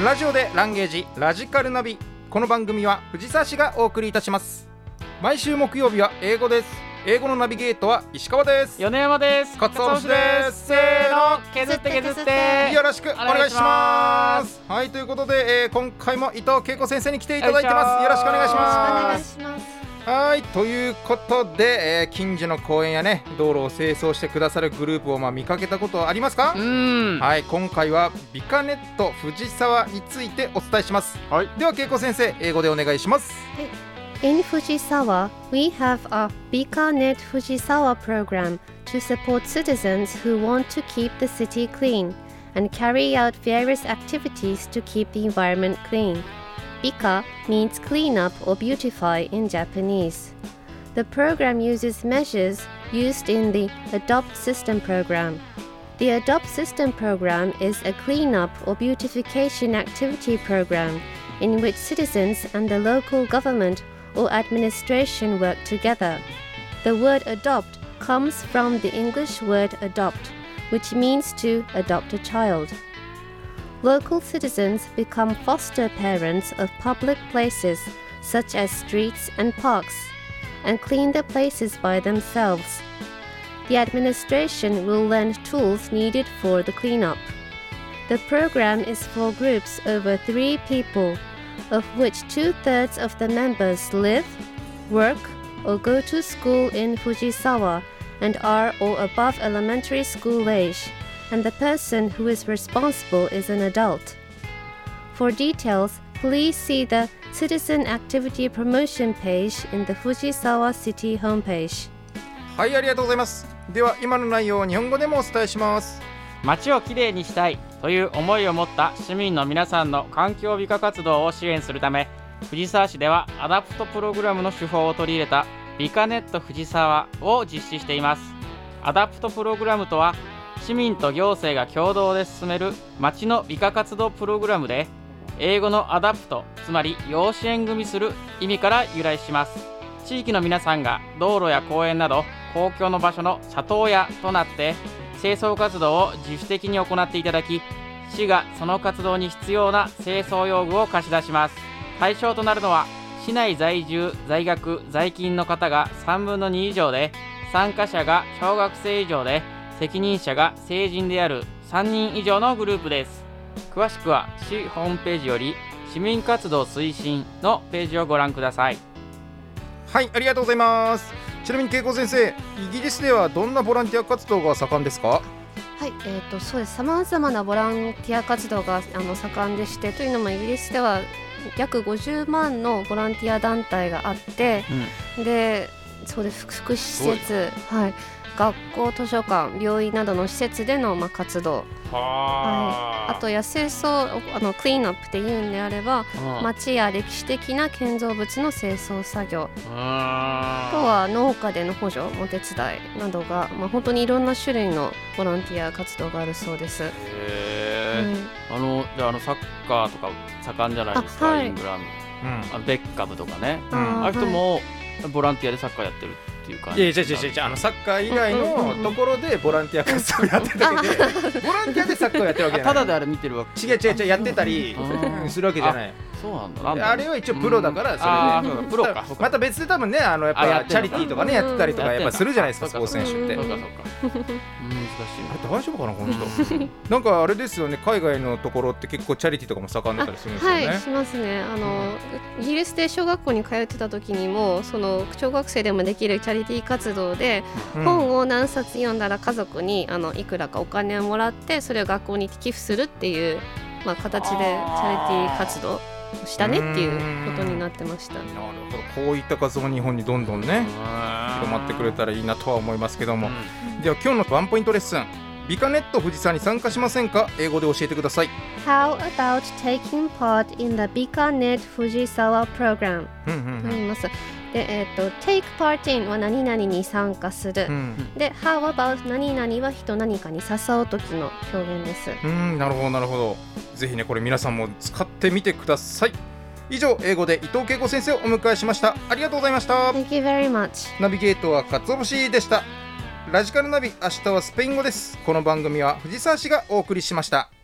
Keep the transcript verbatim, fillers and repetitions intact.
ラジオでランゲージラジカルナビ。この番組は藤沢市がお送りいたします。毎週木曜日は英語です。英語のナビゲートは石川です。 米山です。 勝尾氏です。 せーの、削って削ってよろしくお願いします。はい、ということで、えー、今回も伊藤恵子先生に来ていただいてます。よろしくお願いします。 お願いします。 はい、ということで、えー、近所の公園やね道路を清掃してくださるグループをまあ見かけたことありますか？ うーん、 はい、今回はビカネット藤沢についてお伝えします。はい、では恵子先生、英語でお願いします。 はい、In Fujisawa, we have a BikaNet Fujisawa program to support citizens who want to keep the city clean and carry out various activities to keep the environment clean. Bika means clean up or beautify in Japanese. The program uses measures used in the ADOPT system program. The ADOPT system program is a clean up or beautification activity program in which citizens and the local government or administration work together. The word adopt comes from the English word adopt, which means to adopt a child.Local citizens become foster parents of public places such as streets and parks and clean the places by themselves. The administration will lend tools needed for the cleanup. The program is for groups over three people, of which two-thirds of the members live, work, or go to school in Fujisawa and are or above elementary school age.And the person who is responsible is an adult. For details, please see the Citizen Activity Promotion page in the Fujisawa City homepage. はい、ありがとうございます。では今の内容を日本語でもお伝えします。 街をきれいにしたいという思いを持った市民の皆さんの環境美化活動を支援するため、藤沢市ではアダプトプログラムの手法を取り入れたビカネット藤沢を実施しています。アダプトプログラムとは市民と行政が共同で進める町の美化活動プログラムで、英語のアダプト、つまり養子縁組する意味から由来します。地域の皆さんが道路や公園など公共の場所の里親となって清掃活動を自主的に行っていただき、市がその活動に必要な清掃用具を貸し出します。対象となるのは市内在住、在学、在勤の方がさんぶんのに以上で、参加者が小学生以上で、責任者が成人であるさんにん以上のグループです。詳しくは市ホームページより市民活動推進のページをご覧ください。 はい、ありがとうございます。ちなみに恵子先生、イギリスではどんなボランティア活動が盛んですか？ はい、えーと、そうです。さまざまなボランティア活動があの盛んでして、というのもイギリスでは約ごじゅうまんのボランティア団体があって、うん、で、そうです。福祉施設、はい、学校、図書館、病院などの施設での、まあ、活動、はい、あとや清掃、あのクリーンアップっていうんであれば、町や歴史的な建造物の清掃作業、あとは農家での補助お手伝いなどが、まあ、本当にいろんな種類のボランティア活動があるそうです。 へー、うん、あのじゃあ、あのサッカーとか盛んじゃないですか、はい、イングランド、うん、あのベッカムとかね、うん、ああいう人もボランティアでサッカーやってるっていう感じ。いやいやいやいや、あのサッカー以外のところでボランティア活動やってるだけで、ボランティアでサッカーをやってるわけじゃない。ただであれ見てるわけ。違う違う違う、やってたりするわけじゃない。そうなんだ。なんだあれは一応プロだから、それで、ね、プロか。また別で多分ね、あのやっぱチャリティーとかねやってたりとかやっぱするじゃないですか、スポーツ選手って。そうかそうか。難しい。あれ大丈夫かなこの人。なんかあれですよね、海外のところって結構チャリティーとかも盛んだったりするんですよね。 はい、しますね。あのイギリスで小学校に通ってた時にも、その小学生でもできるチャリティー活動で、うん、本を何冊読んだら家族にあのいくらかお金をもらって、それを学校に寄付するっていう、まあ、形でチャリティー活動したねっていうことになってました。なるほど。こういった活動が日本にどんどんね広まってくれたらいいなとは思いますけども、うん、では今日のワンポイントレッスン、ビカネット富士山に参加しませんか？英語で教えてください。 How about taking part in the BikaNet Fujisawa program？ と言います。で、えー、と take part in は何々に参加する、うん、で how about 何々は人何かに誘う時の表現です。 うん、なるほどなるほど。ぜひね、これ皆さんも使ってみてください。以上、英語で伊藤恵子先生をお迎えしました。ありがとうございました。 Thank you very much。 ナビゲートは勝尾でした。ラジカルナビ、明日はスペイン語です。この番組は藤沢市がお送りしました。